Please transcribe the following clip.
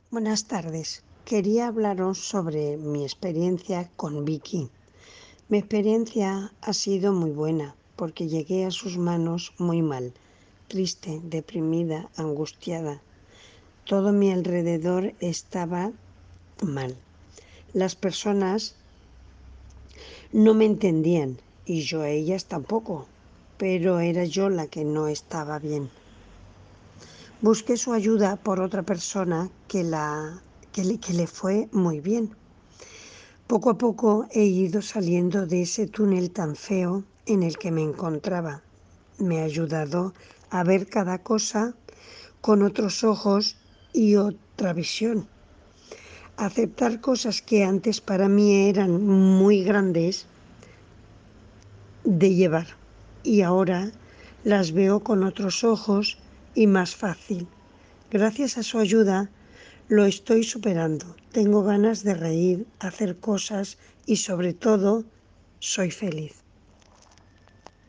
Buenas tardes. Quería hablaros sobre mi experiencia con Vicky. Mi experiencia ha sido muy buena porque llegué a sus manos muy mal, triste, deprimida, angustiada. Todo mi alrededor estaba mal. Las personas no me entendían y yo a ellas tampoco, pero era yo la que no estaba bien. Busqué su ayuda por otra persona que le fue muy bien. Poco a poco he ido saliendo de ese túnel tan feo en el que me encontraba. Me ha ayudado a ver cada cosa con otros ojos y otra visión. Aceptar cosas que antes para mí eran muy grandes de llevar y ahora las veo con otros ojos y más fácil. Gracias a su ayuda lo estoy superando. Tengo ganas de reír, hacer cosas y sobre todo soy feliz.